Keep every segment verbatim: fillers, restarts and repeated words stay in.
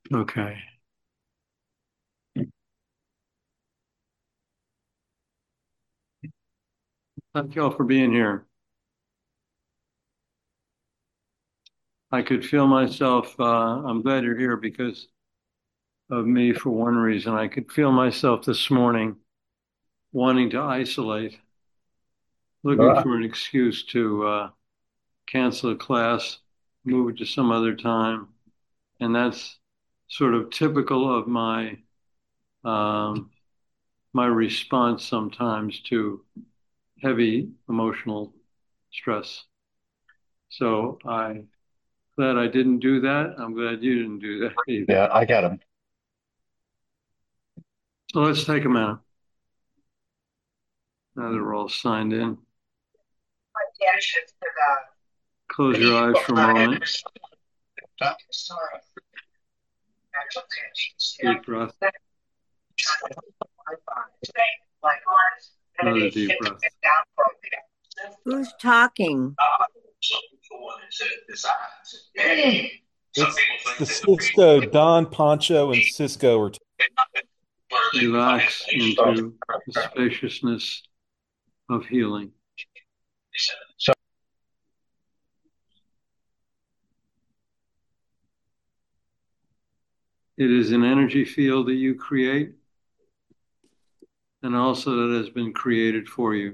Okay. Thank you all for being here. I could feel myself, uh, I'm glad you're here because of me for one reason. I could feel myself this morning wanting to isolate, looking Uh, for an excuse to uh, cancel a class, move it to some other time. And that's sort of typical of my um, my response sometimes to heavy emotional stress. So I'm glad I didn't do that. I'm glad you didn't do that either. yeah, I got him. So let's take a minute. Now that we're all signed in, close your eyes for a moment. Deep breath. Another deep breath. Who's talking? It's the Cisco, Don, Poncho, and Cisco are. Relax into the spaciousness of healing. So It is an energy field that you create and also that has been created for you.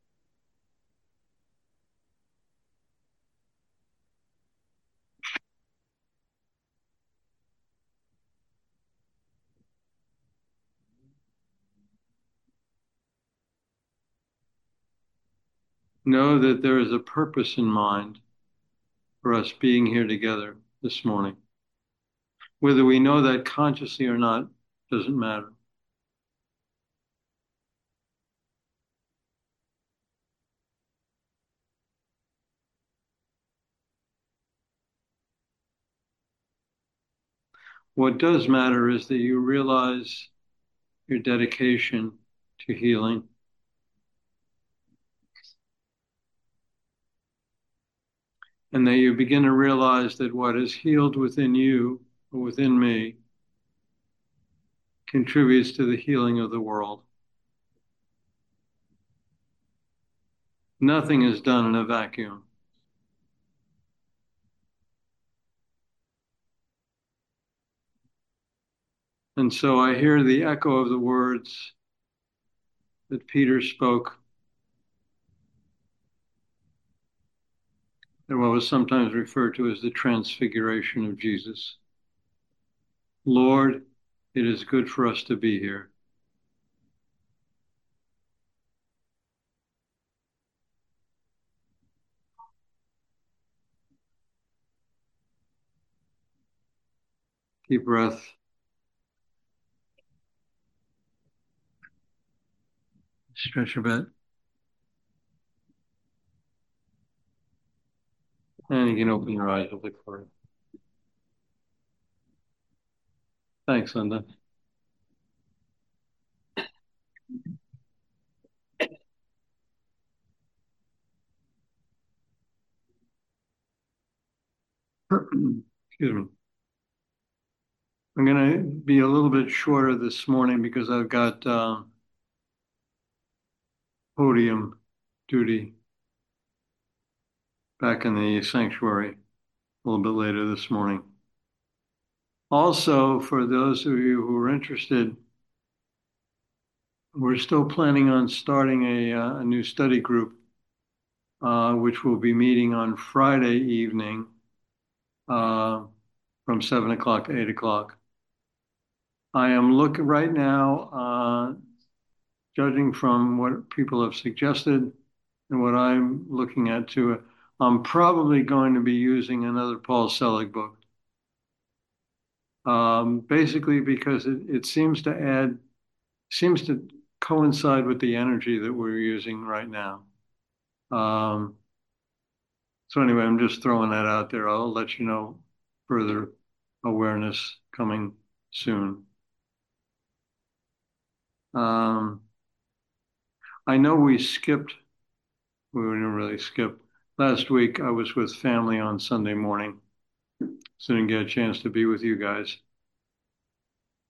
Know that there is a purpose in mind for us being here together this morning. Whether we know that consciously or not doesn't matter. What does matter is that you realize your dedication to healing and that you begin to realize that what is healed within you or within me contributes to the healing of the world. Nothing is done in a vacuum. And so I hear the echo of the words that Peter spoke and what was sometimes referred to as the transfiguration of Jesus. Lord, it is good for us to be here. Deep breath. Stretch a bit. And you can open your eyes a bit for it. Thanks, Linda. Excuse me. I'm going to be a little bit shorter this morning because I've got uh, podium duty back in the sanctuary a little bit later this morning. Also, for those of you who are interested, we're still planning on starting a, uh, a new study group, uh, which will be meeting on Friday evening uh, from seven o'clock to eight o'clock. I am looking right now, uh, judging from what people have suggested and what I'm looking at too. I'm probably going to be using another Paul Selig book. Um, basically because it, it seems to add, seems to coincide with the energy that we're using right now. Um, so anyway, I'm just throwing that out there. I'll let you know further awareness coming soon. Um, I know we skipped, we didn't really skip. Last week I was with family on Sunday morning, so didn't get a chance to be with you guys.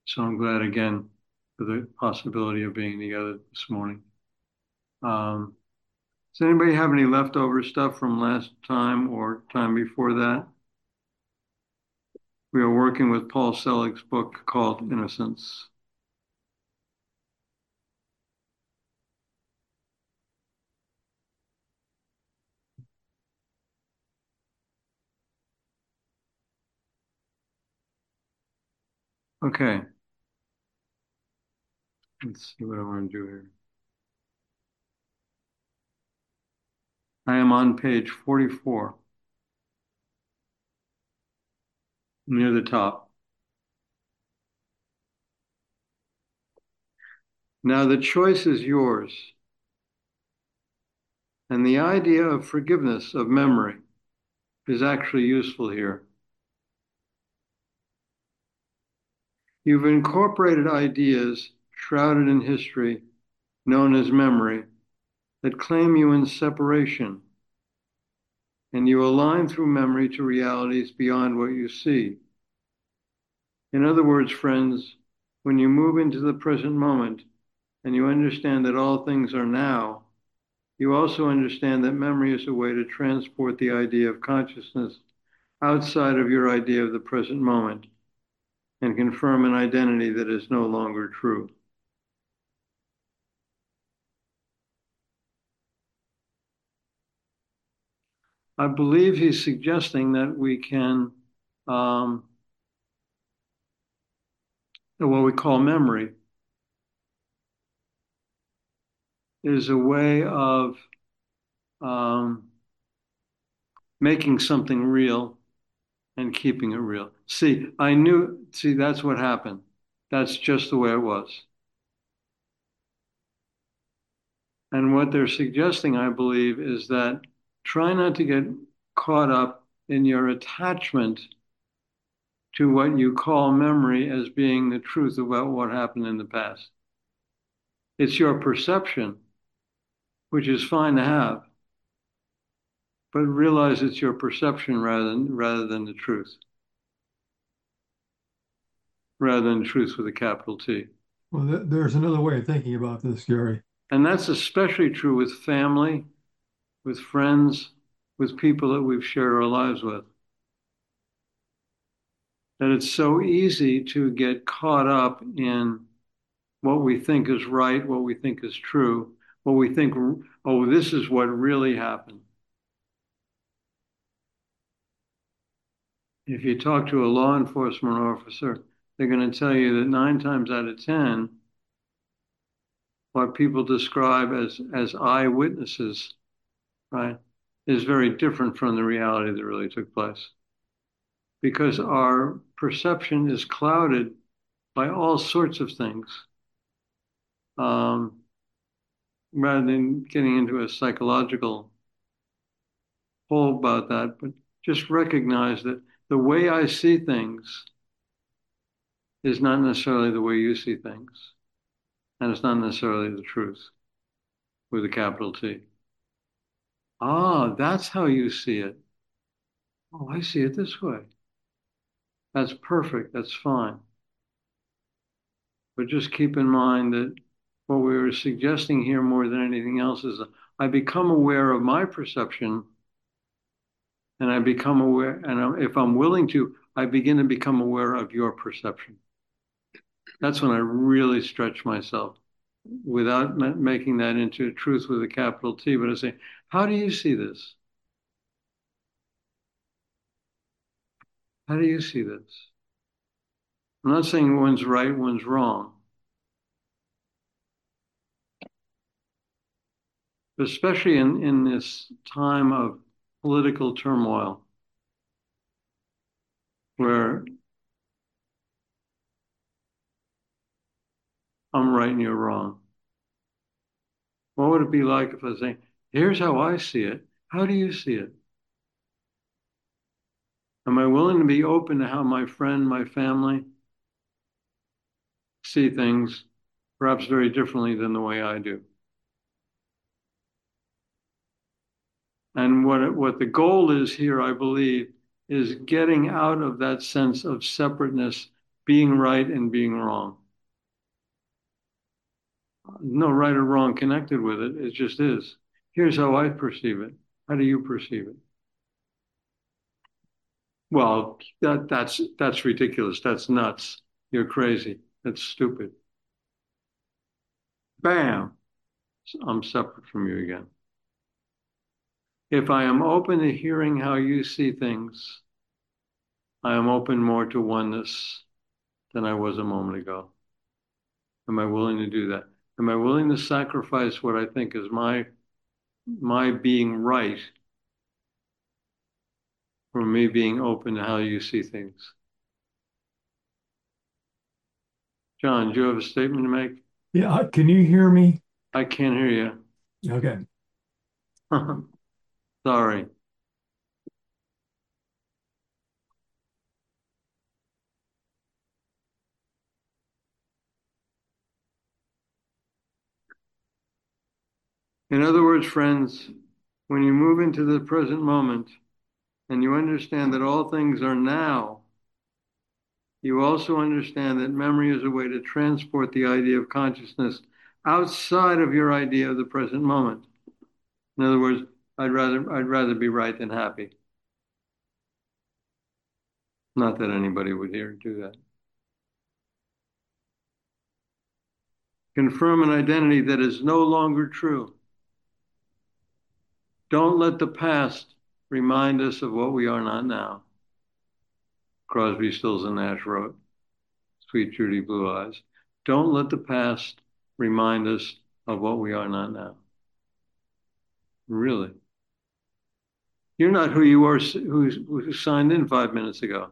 So I'm glad again for the possibility of being together this morning. Um, does anybody have any leftover stuff from last time or time before that? We are working with Paul Selig's book called Innocence. Okay. Let's see what I want to do here. I am on page forty-four, near the top. Now the choice is yours, and the idea of forgiveness of memory is actually useful here. You've incorporated ideas shrouded in history, known as memory, that claim you in separation, and you align through memory to realities beyond what you see. In other words, friends, when you move into the present moment and you understand that all things are now, you also understand that memory is a way to transport the idea of consciousness outside of your idea of the present moment and confirm an identity that is no longer true. I believe he's suggesting that we can, um, what we call memory, is a way of um, making something real and keeping it real. See, I knew, see, that's what happened. That's just the way it was. And what they're suggesting, I believe, is that try not to get caught up in your attachment to what you call memory as being the truth about what happened in the past. It's your perception, which is fine to have, but realize it's your perception rather than, rather than the truth, rather than truth with a capital T. Well, th there's another way of thinking about this, Gary. And that's especially true with family, with friends, with people that we've shared our lives with. That it's so easy to get caught up in what we think is right, what we think is true, what we think, oh, this is what really happened. If you talk to a law enforcement officer, they're going to tell you that nine times out of ten, what people describe as, as eyewitnesses, right, is very different from the reality that really took place. Because our perception is clouded by all sorts of things. Um, rather than getting into a psychological hole about that, but just recognize that the way I see things is not necessarily the way you see things. And it's not necessarily the truth with a capital T. Ah, that's how you see it. Oh, I see it this way. That's perfect. That's fine. But just keep in mind that what we were suggesting here more than anything else is that I become aware of my perception and I become aware, and if I'm willing to, I begin to become aware of your perception. That's when I really stretch myself without making that into truth with a capital T, but I say, how do you see this? How do you see this? I'm not saying one's right, one's wrong. But especially in, in this time of political turmoil, where I'm right and you're wrong. What would it be like if I was saying, here's how I see it. How do you see it? Am I willing to be open to how my friend, my family see things, perhaps very differently than the way I do? And what, what the goal is here, I believe, is getting out of that sense of separateness being right and being wrong. No right or wrong connected with it. It just is. Here's how I perceive it. How do you perceive it? Well, that that's that's ridiculous. That's nuts. You're crazy. That's stupid. Bam. I'm separate from you again. If I am open to hearing how you see things, I am open more to oneness than I was a moment ago. Am I willing to do that? Am I willing to sacrifice what I think is my my being right for me being open to how you see things? John, do you have a statement to make? Yeah, uh, can you hear me? I can't hear Okay. you. Sorry. In other words, friends, when you move into the present moment and you understand that all things are now, you also understand that memory is a way to transport the idea of consciousness outside of your idea of the present moment. In other words, I'd rather I'd rather be right than happy. Not that anybody would here do that. Confirm an identity that is no longer true. Don't let the past remind us of what we are not now. Crosby, Stills, and Nash wrote, Sweet Judy Blue Eyes. Don't let the past remind us of what we are not now. Really. You're not who you were, who, who signed in five minutes ago.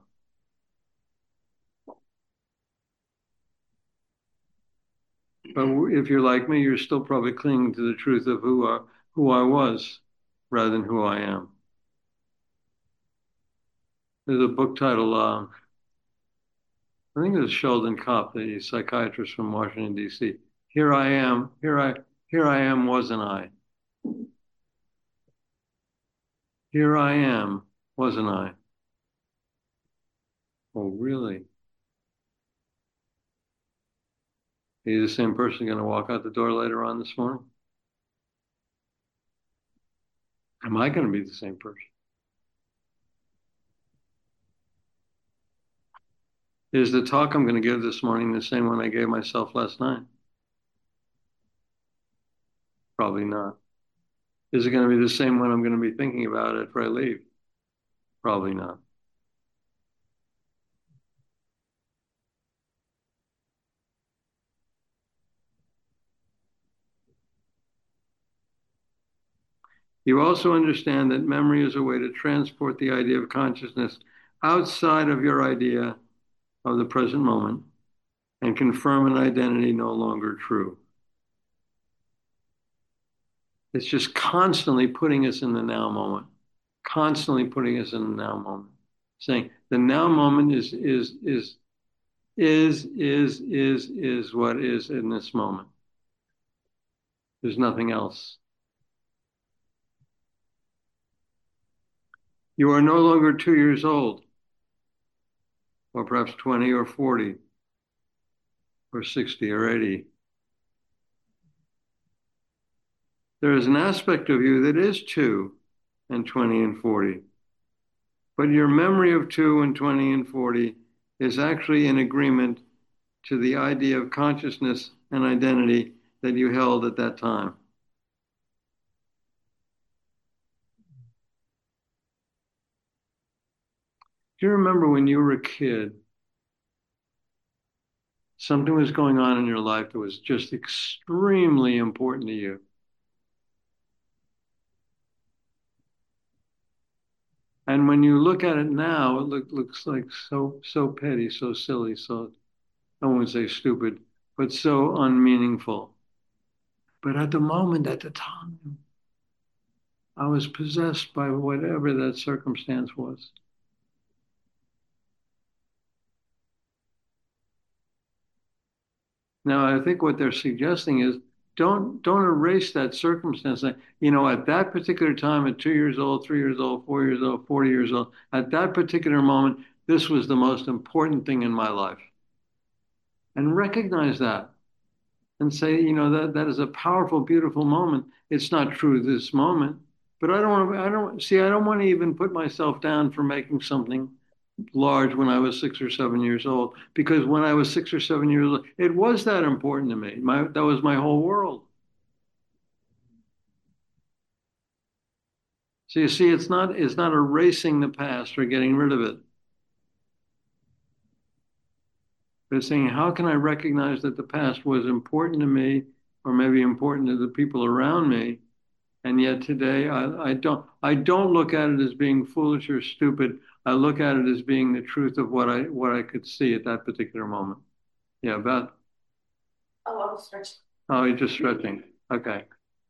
But if you're like me, you're still probably clinging to the truth of who I, who I was rather than who I am. There's a book title, uh, I think it was Sheldon Kopp, the psychiatrist from Washington, D C. Here I am, here I, here I am, wasn't I? Here I am, wasn't I? Oh, really? Are you the same person going to walk out the door later on this morning? Am I going to be the same person? Is the talk I'm going to give this morning the same one I gave myself last night? Probably not. Is it going to be the same one I'm going to be thinking about after I leave? Probably not. You also understand that memory is a way to transport the idea of consciousness outside of your idea of the present moment and confirm an identity no longer true. It's just constantly putting us in the now moment, constantly putting us in the now moment, saying the now moment is is is is is is is what is in this moment. There's nothing else. You are no longer two years old, or perhaps twenty or forty, or sixty or eighty. There is an aspect of you that is two and twenty and forty. But your memory of two and twenty and forty is actually in agreement to the idea of consciousness and identity that you held at that time. Do you remember when you were a kid, something was going on in your life that was just extremely important to you? And when you look at it now, it look, looks like so so petty, so silly, so I won't say stupid, but so unmeaningful. But at the moment, at the time, I was possessed by whatever that circumstance was. Now, I think what they're suggesting is don't don't erase that circumstance. You know, at that particular time, at two years old, three years old, four years old, forty years old, at that particular moment, this was the most important thing in my life. and recognize that and say, you know, that that is a powerful, beautiful moment. It's not true this moment, but I don't want to, I don't see, I don't want to even put myself down for making something large when I was six or seven years old, because when I was six or seven years old, it was that important to me. My, that was my whole world. So you see, it's not, it's not erasing the past or getting rid of it. But it's saying, how can I recognize that the past was important to me, or maybe important to the people around me, and yet today I, I don't I don't look at it as being foolish or stupid. I look at it as being the truth of what I what I could see at that particular moment. Yeah, about Oh, I was stretching. oh, you're just stretching. Okay.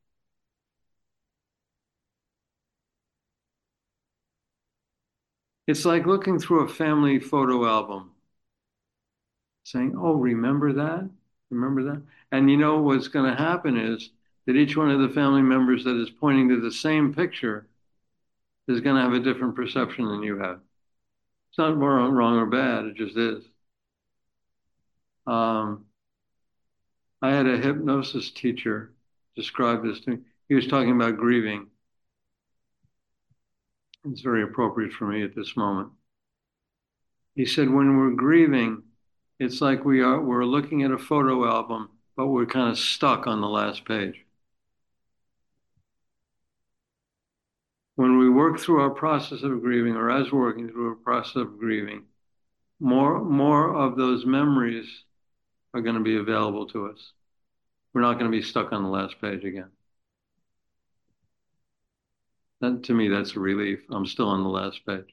It's like looking through a family photo album, saying, "Oh, remember that? Remember that?" And you know what's going to happen is that each one of the family members that is pointing to the same picture is going to have a different perception than you have. It's not wrong, wrong or bad. It just is. Um, I had a hypnosis teacher describe this to me. He was talking about grieving. It's very appropriate for me at this moment. He said, when we're grieving, it's like we are we're looking at a photo album, but we're kind of stuck on the last page. When we work through our process of grieving, or as we're working through a process of grieving, more more of those memories are going to be available to us. We're not going to be stuck on the last page again. That, to me, that's a relief. I'm still on the last page.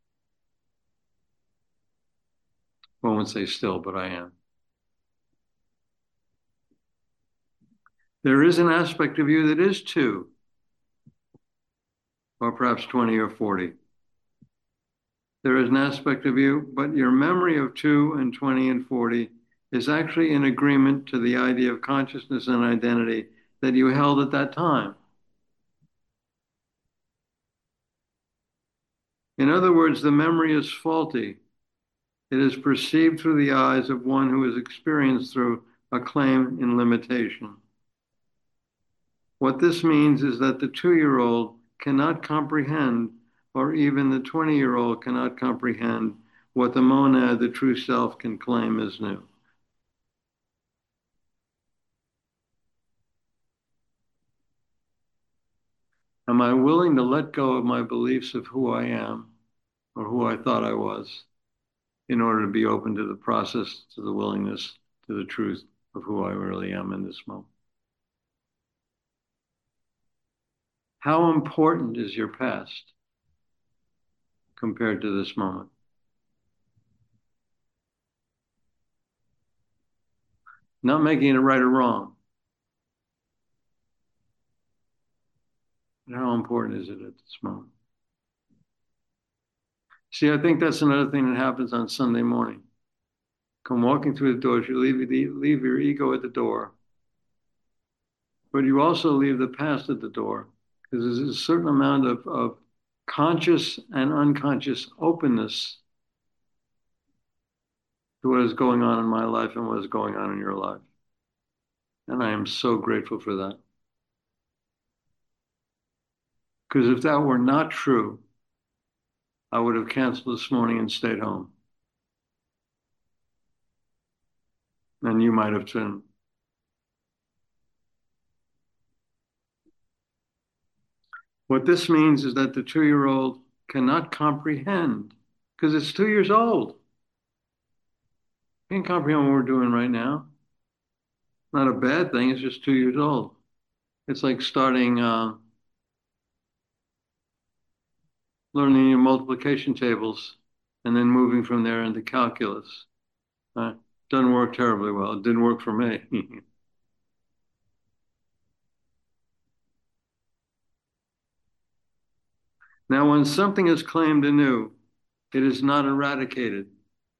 I won't say still, but I am. There is an aspect of you that is two, or perhaps twenty or forty. There is an aspect of you, but your memory of two and twenty and forty is actually in agreement to the idea of consciousness and identity that you held at that time. In other words, the memory is faulty. It is perceived through the eyes of one who is experienced through a claim in limitation. What this means is that the two-year-old cannot comprehend, or even the twenty-year-old cannot comprehend, what the monad, the true self, can claim as new. Am I willing to let go of my beliefs of who I am, or who I thought I was, in order to be open to the process, to the willingness, to the truth of who I really am in this moment? How important is your past compared to this moment? Not making it right or wrong. But how important is it at this moment? See, I think that's another thing that happens on Sunday morning. Come walking through the doors, you leave, leave your ego at the door, but you also leave the past at the door, because there's a certain amount of, of conscious and unconscious openness to what is going on in my life and what is going on in your life. And I am so grateful for that. Because if that were not true, I would have canceled this morning and stayed home. And you might have too. What this means is that the two-year-old cannot comprehend, because it's two years old. Can't comprehend what we're doing right now. Not a bad thing, it's just two years old. It's like starting uh, learning your multiplication tables and then moving from there into calculus. Uh, doesn't work terribly well. It didn't work for me. Now, when something is claimed anew, it is not eradicated.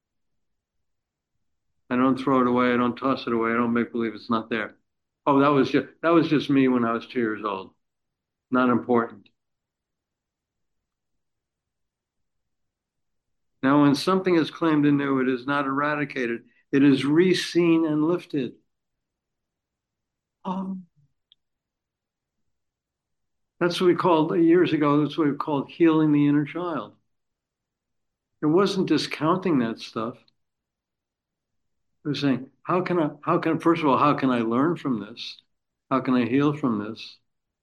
I don't throw it away. I don't toss it away. I don't make believe it's not there. Oh, that was just that was just me when I was two years old. Not important. Now, when something is claimed anew, it is not eradicated. It is re-seen and lifted. Oh, That's what we called years ago. That's what we called healing the inner child. It wasn't discounting that stuff. It was saying, how can I, how can, first of all, how can I learn from this? How can I heal from this?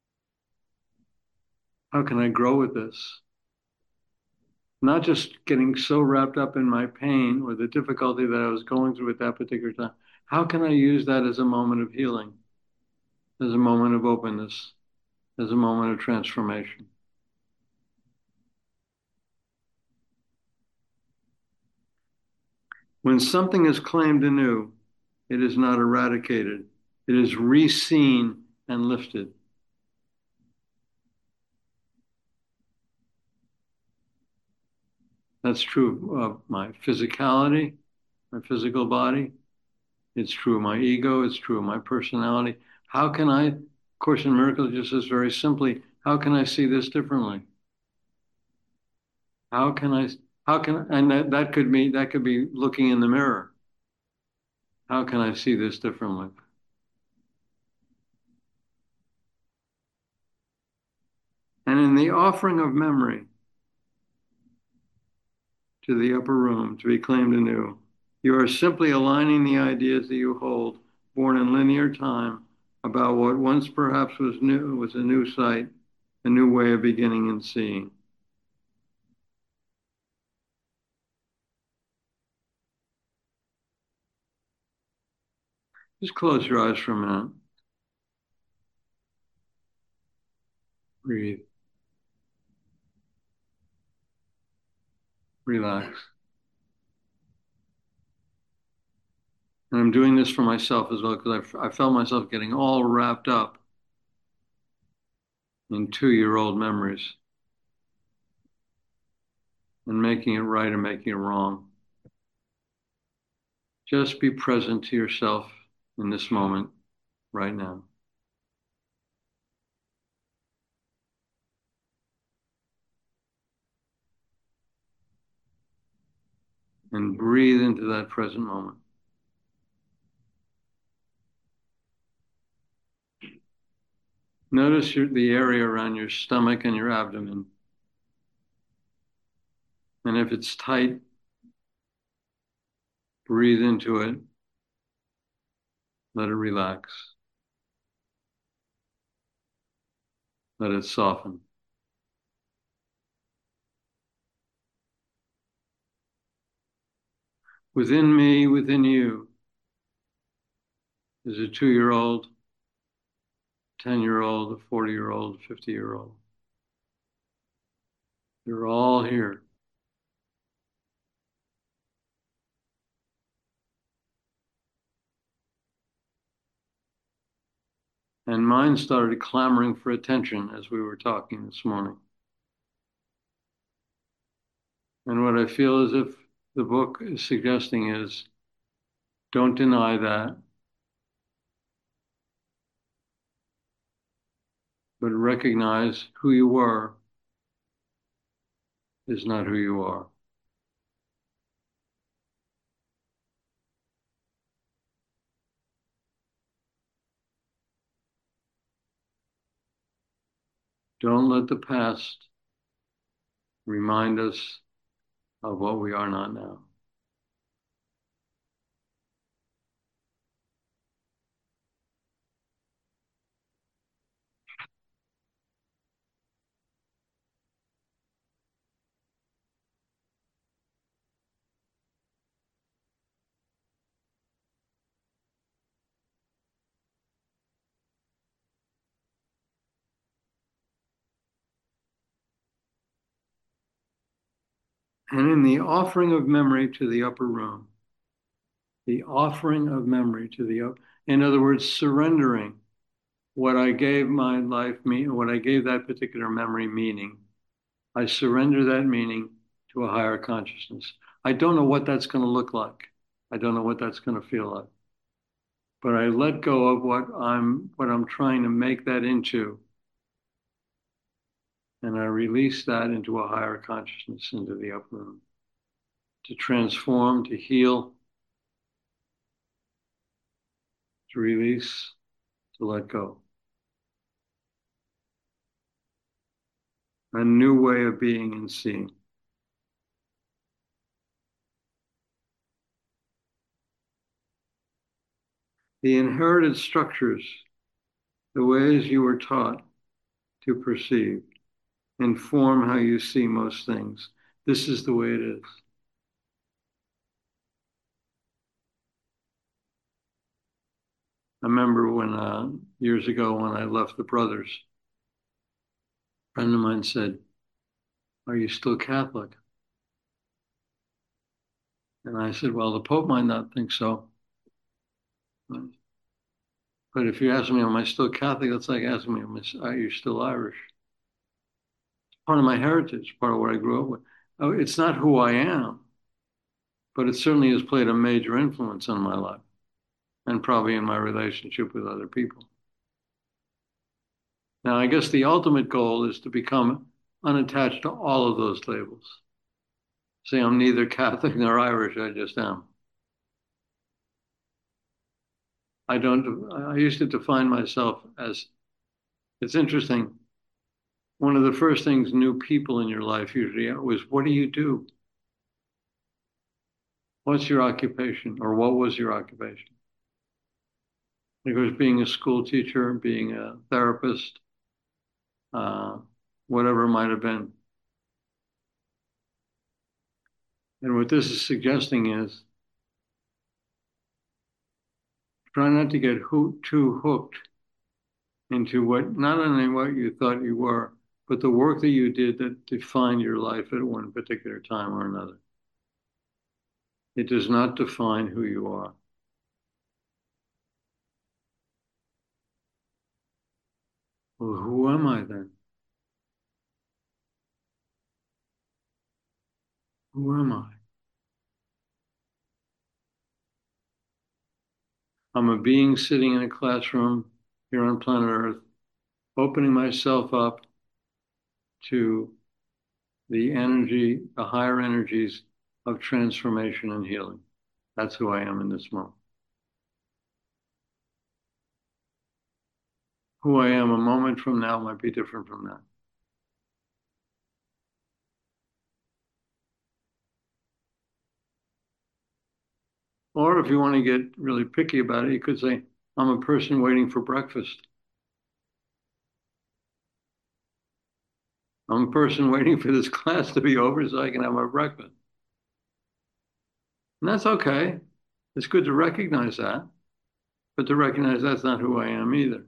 How can I grow with this? Not just getting so wrapped up in my pain or the difficulty that I was going through at that particular time. How can I use that as a moment of healing, as a moment of openness, as a moment of transformation? When something is claimed anew, it is not eradicated. It is re-seen and lifted. That's true of my physicality, my physical body. It's true of my ego. It's true of my personality. How can I, Course in Miracles just says very simply, how can I see this differently? How can I, how can, and that, that could be, that could be looking in the mirror. How can I see this differently? And in the offering of memory to the upper room to be claimed anew, you are simply aligning the ideas that you hold, born in linear time, about what once perhaps was new, was a new sight, a new way of beginning and seeing. Just close your eyes for a minute. Breathe. Relax. And I'm doing this for myself as well because I, I felt myself getting all wrapped up in two-year-old memories and making it right and making it wrong. Just be present to yourself in this moment right now. And breathe into that present moment. Notice your, the area around your stomach and your abdomen. And if it's tight, breathe into it. Let it relax. Let it soften. Within me, within you, is a two-year-old, ten-year-old, a forty-year-old, a fifty-year-old. You're all here. And mine started clamoring for attention as we were talking this morning. And what I feel as if the book is suggesting is, don't deny that, but recognize who you were is not who you are. Don't let the past remind us of what we are not now. And in the offering of memory to the upper room, the offering of memory to the up, in other words, surrendering what I gave my life mean, what I gave that particular memory meaning. I surrender that meaning to a higher consciousness. I don't know what that's going to look like. I don't know what that's going to feel like. But I let go of what I'm what I'm trying to make that into. And I release that into a higher consciousness, into the upper room, to transform, to heal, to release, to let go. A new way of being and seeing. The inherited structures, the ways you were taught to perceive, inform how you see most things. This is the way it is. I remember when, uh, years ago, when I left the brothers, a friend of mine said, "Are you still Catholic?" And I said, "Well, the Pope might not think so. But if you ask me, am I still Catholic? That's like asking me, are you still Irish?" It's part of my heritage, part of what I grew up with. Oh, it's not who I am, but it certainly has played a major influence on my life and probably in my relationship with other people. Now, I guess the ultimate goal is to become unattached to all of those labels. Say, I'm neither Catholic nor Irish, I just am. I don't, I used to define myself as, it's interesting. One of the first things new people in your life usually was, what do you do? What's your occupation, or what was your occupation? It was being a school teacher, being a therapist, uh, whatever it might have been. And what this is suggesting is try not to get ho- too hooked into what, not only what you thought you were, but the work that you did that defined your life at one particular time or another. It does not define who you are. Well, who am I then? Who am I? I'm a being sitting in a classroom here on planet Earth, opening myself up to the energy, the higher energies of transformation and healing. That's who I am in this moment. Who I am a moment from now might be different from that. Or if you want to get really picky about it, you could say, I'm a person waiting for breakfast. I'm a person waiting for this class to be over so I can have my breakfast. And that's okay. It's good to recognize that, but to recognize that's not who I am either.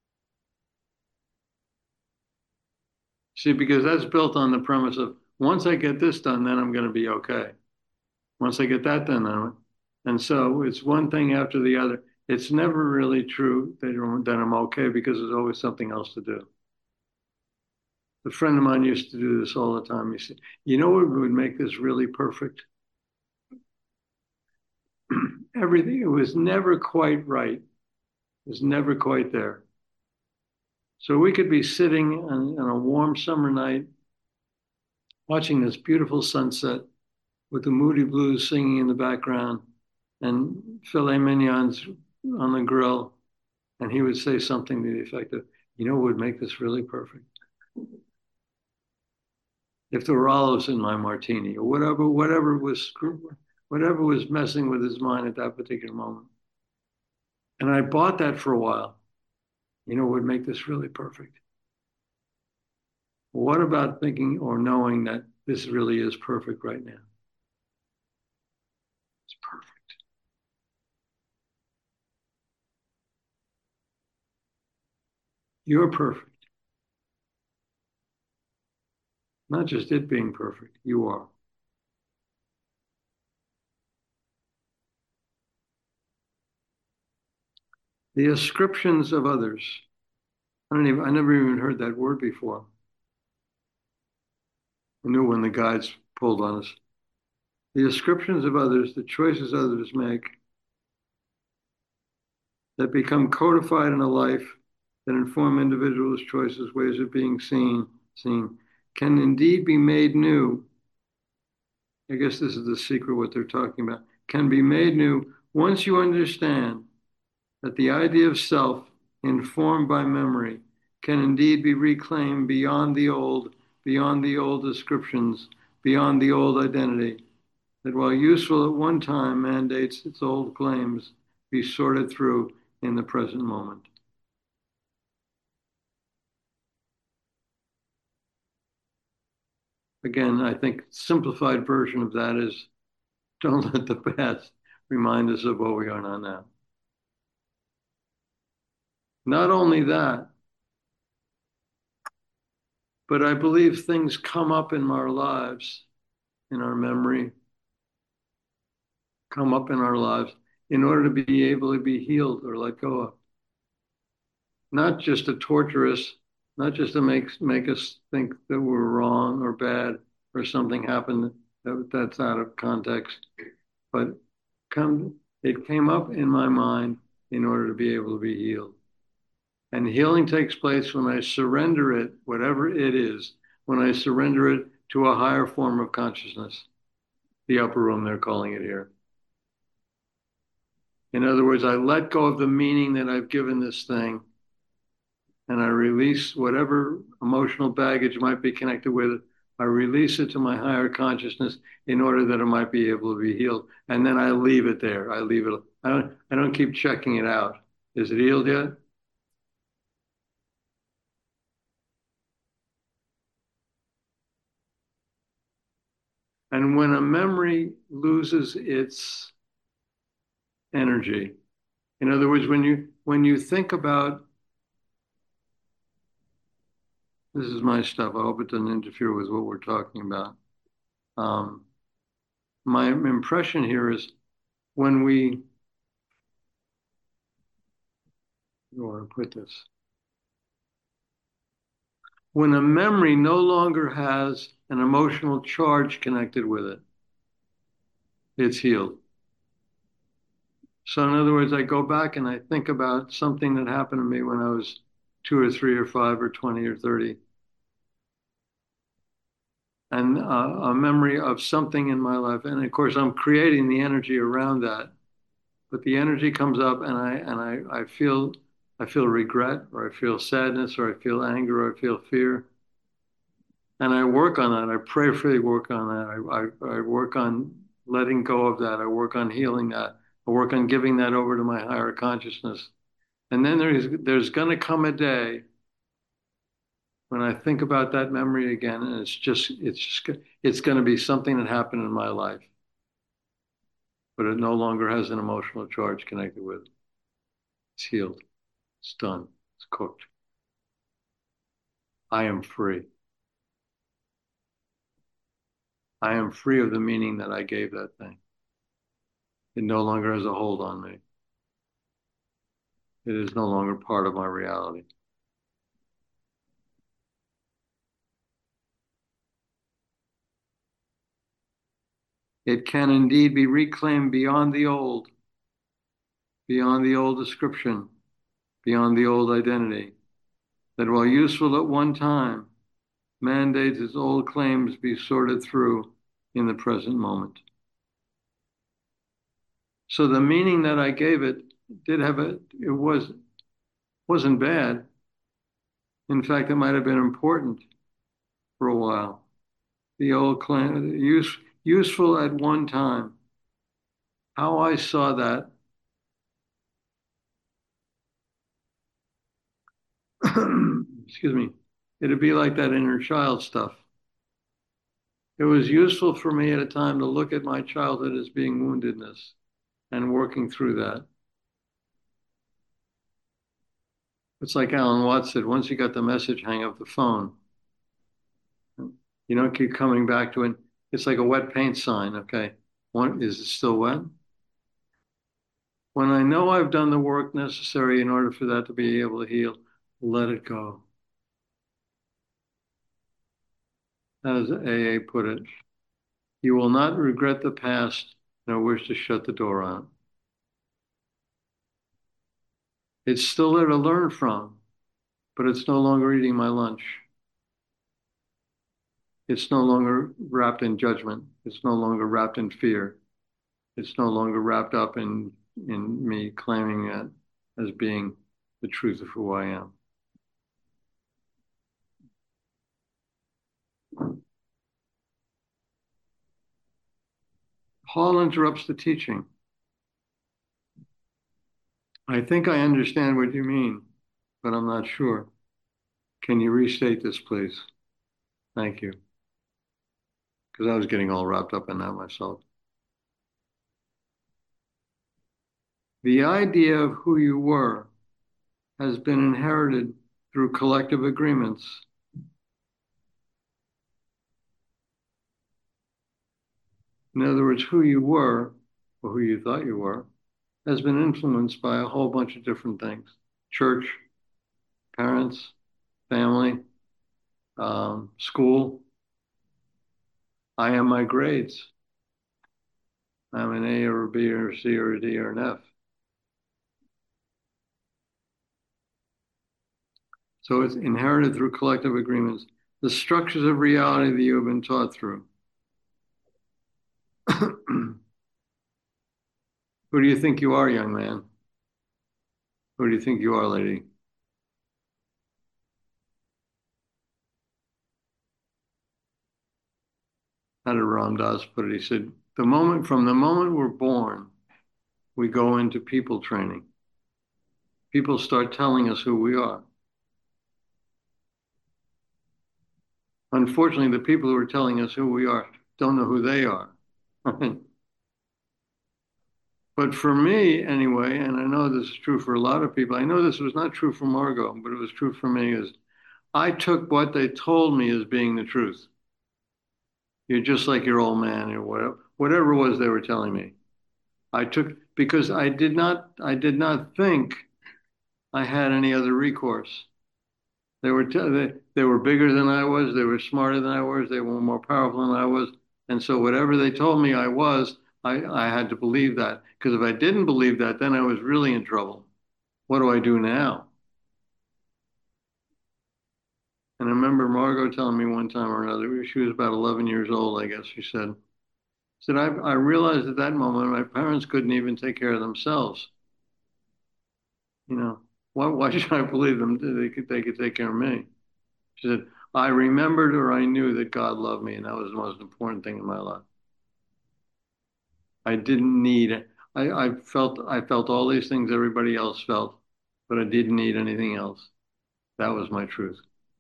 See, because that's built on the premise of once I get this done, then I'm going to be okay. Once I get that done, then, and so it's one thing after the other. It's never really true that, that I'm okay because there's always something else to do. A friend of mine used to do this all the time. He said, you know what would make this really perfect? Everything, it was never quite right. It was never quite there. So we could be sitting on, on a warm summer night, watching this beautiful sunset with the Moody Blues singing in the background and filet mignons on the grill. And he would say something to the effect of, you know what would make this really perfect? If there were olives in my martini or whatever, whatever was whatever was messing with his mind at that particular moment. And I bought that for a while. You know, would make this really perfect. What about thinking or knowing that this really is perfect right now? It's perfect. You're perfect. Not just it being perfect, you are. The ascriptions of others. I don't even, I never even heard that word before. I knew when the guides pulled on us. The ascriptions of others, the choices others make that become codified in a life that inform individuals' choices, ways of being seen, seen, can indeed be made new. I guess this is the secret, what they're talking about, can be made new once you understand that the idea of self, informed by memory, can indeed be reclaimed beyond the old, beyond the old descriptions, beyond the old identity, that while useful at one time mandates its old claims be sorted through in the present moment. Again, I think simplified version of that is don't let the past remind us of what we are not now. Not only that, but I believe things come up in our lives, in our memory, come up in our lives in order to be able to be healed or let go of. Not just to torture us, not just to make, make us think that we're wrong or bad or something happened that, that's out of context, but come, it came up in my mind in order to be able to be healed. And healing takes place when I surrender it, whatever it is, when I surrender it to a higher form of consciousness, the upper room, they're calling it here. In other words, I let go of the meaning that I've given this thing, and I release whatever emotional baggage might be connected with it. I release it to my higher consciousness in order that it might be able to be healed. And then I leave it there. I leave it. I don't, I don't keep checking it out. Is it healed yet? And when a memory loses its energy, in other words, when you when you think about, this is my stuff, I hope it doesn't interfere with what we're talking about. Um, my impression here is when we, I want to put this, when a memory no longer has an emotional charge connected with it, it's healed. So in other words, I go back and I think about something that happened to me when I was two or three or five or twenty or thirty. And uh, a memory of something in my life. And of course, I'm creating the energy around that. But the energy comes up and I and I, I feel I feel regret, or I feel sadness, or I feel anger, or I feel fear. And I work on that. I prayerfully work on that. I, I, I work on letting go of that. I work on healing that. I work on giving that over to my higher consciousness. And then there's there's going to come a day when I think about that memory again, and it's just it's just it's going to be something that happened in my life, but it no longer has an emotional charge connected with it. It's healed. It's done. It's cooked. I am free. I am free of the meaning that I gave that thing. It no longer has a hold on me. It is no longer part of my reality. It can indeed be reclaimed beyond the old, beyond the old description, beyond the old identity, that while useful at one time, mandates its old claims be sorted through in the present moment. So the meaning that I gave it did have a, it was, wasn't bad. In fact, it might have been important for a while. The old claim, use, useful at one time. How I saw that, excuse me, it'd be like that inner child stuff. It was useful for me at a time to look at my childhood as being woundedness and working through that. It's like Alan Watts said, once you got the message, hang up the phone. You don't keep coming back to it. It's like a wet paint sign, okay? One, is it still wet? When I know I've done the work necessary in order for that to be able to heal, let it go. As A A put it, you will not regret the past nor wish to shut the door on it. It's still there to learn from, but it's no longer eating my lunch. It's no longer wrapped in judgment. It's no longer wrapped in fear. It's no longer wrapped up in, in me claiming that as being the truth of who I am. Paul interrupts the teaching. I think I understand what you mean, but I'm not sure. Can you restate this, please? Thank you. Because I was getting all wrapped up in that myself. The idea of who you were has been inherited through collective agreements. In other words, who you were, or who you thought you were, has been influenced by a whole bunch of different things. Church, parents, family, um, school. I am my grades. I'm an A or a B or a C or a D or an F. So it's inherited through collective agreements. The structures of reality that you have been taught through. Who do you think you are, young man? Who do you think you are, lady? How did Ram Dass put it? He said, the moment, from the moment we're born, we go into people training. People start telling us who we are. Unfortunately, the people who are telling us who we are don't know who they are. But for me, anyway, and I know this is true for a lot of people, I know this was not true for Margot, but it was true for me, is I took what they told me as being the truth. You're just like your old man or whatever, whatever it was they were telling me. I took, because I did not, I did not think I had any other recourse. They were, they, they were bigger than I was. They were smarter than I was. They were more powerful than I was. And so whatever they told me I was, I, I had to believe that. Because if I didn't believe that, then I was really in trouble. What do I do now? And I remember Margot telling me one time or another, she was about eleven years old, I guess, she said, said, I, I realized at that moment my parents couldn't even take care of themselves. You know, why, why should I believe them? They could, they could take care of me. She said, I remembered or I knew that God loved me, and that was the most important thing in my life. I didn't need it. I, I felt I felt all these things everybody else felt, but I didn't need anything else. That was my truth.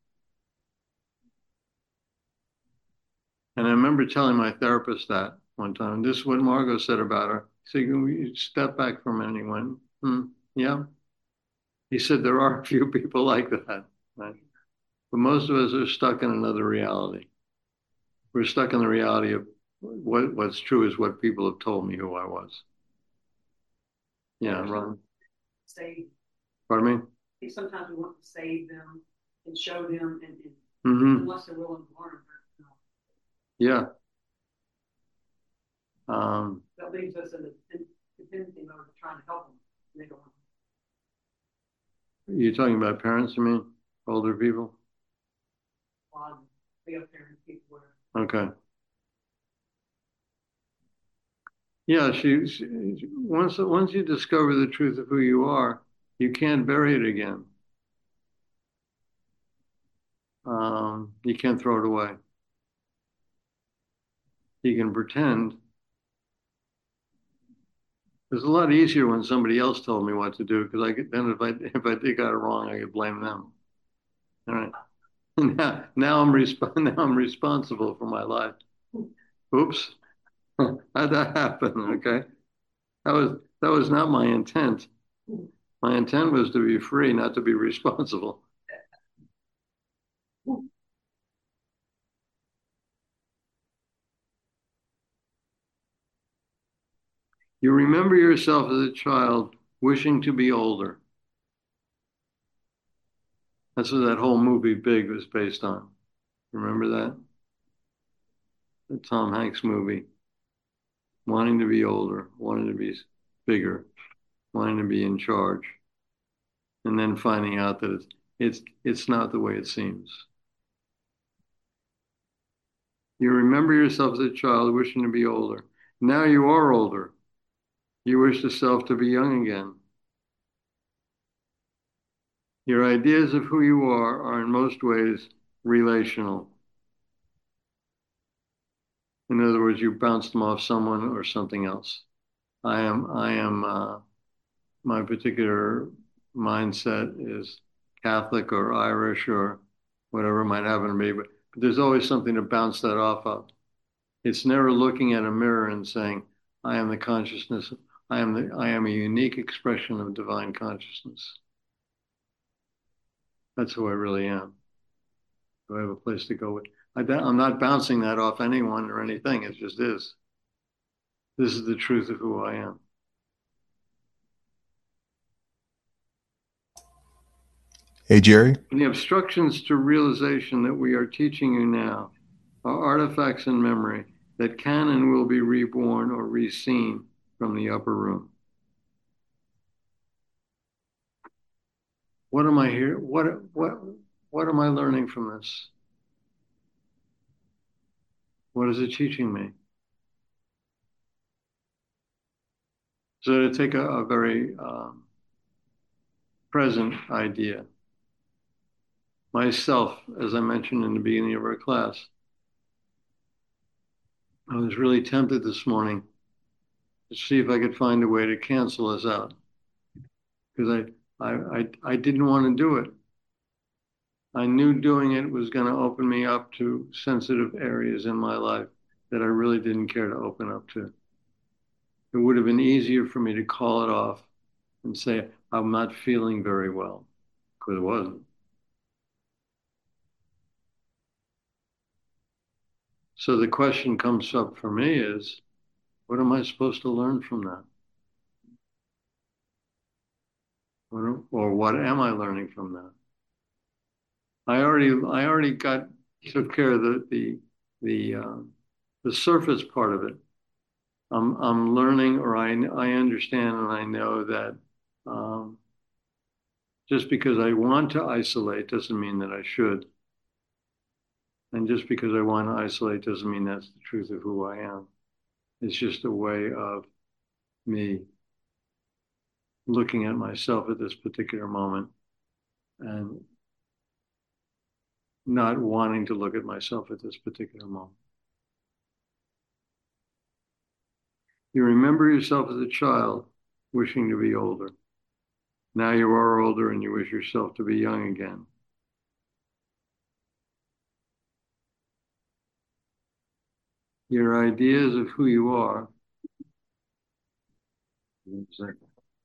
And I remember telling my therapist that one time. This is what Margot said about her. He said, can we step back from anyone? Hmm, yeah. He said, there are a few people like that, right? But most of us are stuck in another reality. We're stuck in the reality of what, what's true is what people have told me who I was. Yeah, Ron. Save. Pardon me? Sometimes we want to save them and show them, and, and mm-hmm. unless they're willing to learn. Yeah. Um, that leaves us in a dependency mode of trying to help them. They don't want to. You're talking about parents, I mean? Older people? Um, we have parents, people where. Okay. Yeah, she, she once once you discover the truth of who you are, you can't bury it again. Um, you can't throw it away. You can pretend. It's a lot easier when somebody else told me what to do, because I could, then if I if I did got it wrong, I could blame them. All right. Now now I'm resp- now I'm responsible for my life. Oops. How'd that happen? Okay. That was that was not my intent. My intent was to be free, not to be responsible. You remember yourself as a child wishing to be older. That's what that whole movie Big was based on. Remember that? The Tom Hanks movie. Wanting to be older, wanting to be bigger, wanting to be in charge, and then finding out that it's it's it's not the way it seems. You remember yourself as a child wishing to be older. Now you are older. You wish the self to be young again. Your ideas of who you are are in most ways relational. In other words, you bounce them off someone or something else. I am, I am, uh, my particular mindset is Catholic or Irish or whatever it might happen to be, but, but there's always something to bounce that off of. It's never looking at a mirror and saying, I am the consciousness, I am the, I am a unique expression of divine consciousness. That's who I really am. Do I have a place to go with? I, I'm not bouncing that off anyone or anything. It just is. This is the truth of who I am. Hey, Jerry. And the obstructions to realization that we are teaching you now are artifacts in memory that can and will be reborn or reseen from the upper room. What am I here? What, what, what am I learning from this? What is it teaching me? So to take a, a very um, present idea, myself, as I mentioned in the beginning of our class, I was really tempted this morning to see if I could find a way to cancel us out because I, I, I, I didn't want to do it. I knew doing it was going to open me up to sensitive areas in my life that I really didn't care to open up to. It would have been easier for me to call it off and say, I'm not feeling very well, because it wasn't. So the question comes up for me is, what am I supposed to learn from that? What, or what am I learning from that? I already, I already got, took care of the, the, the, uh, the surface part of it. I'm, I'm learning, or I, I understand and I know that um, just because I want to isolate doesn't mean that I should. And just because I want to isolate doesn't mean that's the truth of who I am. It's just a way of me looking at myself at this particular moment and not wanting to look at myself at this particular moment. You remember yourself as a child wishing to be older. Now you are older and you wish yourself to be young again. Your ideas of who you are. One second.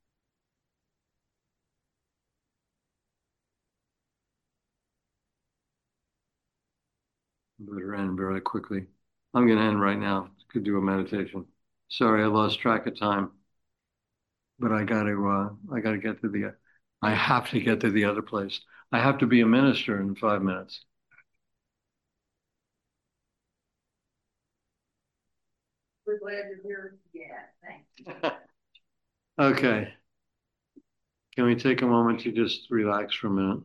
Better end very quickly. I'm going to end right now. Could do a meditation. Sorry, I lost track of time, but I got to. Uh, I got to get to the. I have to get to the other place. I have to be a minister in five minutes. We're glad you're here. Yeah, thanks. Okay. Can we take a moment to just relax for a minute?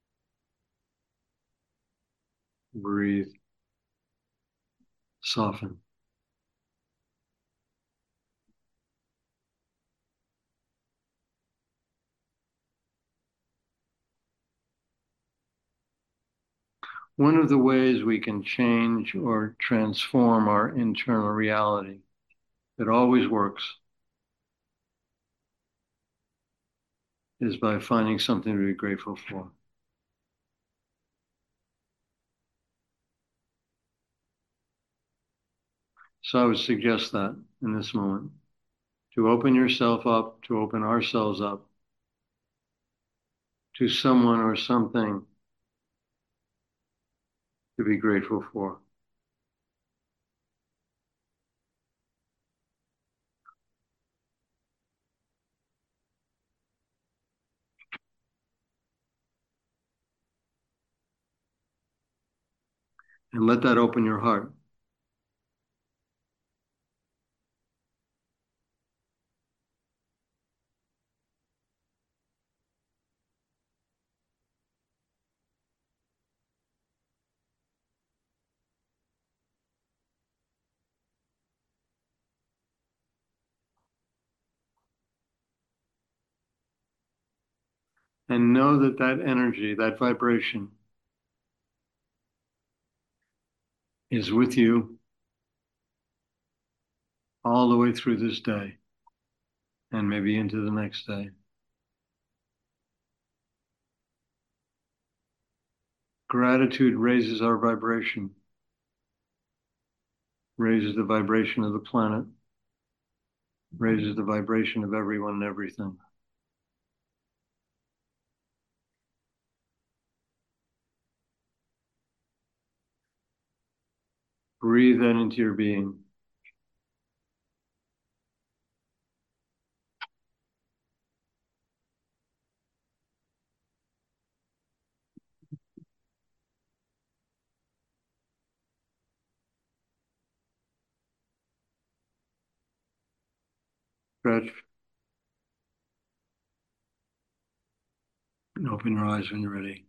Breathe. Soften. One of the ways we can change or transform our internal reality that always works is by finding something to be grateful for. So I would suggest that in this moment, to open yourself up, to open ourselves up to someone or something to be grateful for. And let that open your heart. And know that that energy, that vibration is with you all the way through this day and maybe into the next day. Gratitude raises our vibration, raises the vibration of the planet, raises the vibration of everyone and everything. Breathe that into your being. Stretch and open your eyes when you're ready.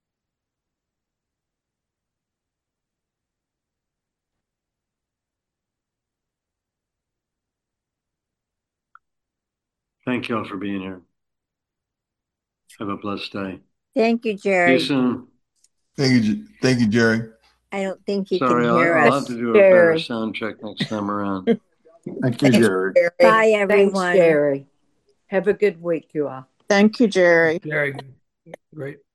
Thank you all for being here. Have a blessed day. Thank you, See you Jerry. soon. Thank you, J- thank you, Jerry. I don't think you Sorry, can I'll, hear I'll us. have to do a better Jerry. sound check next time around. Thank you, Jerry. Bye, Thanks, everyone. Jerry. Have a good week, you all. Thank you, Jerry. Jerry, great.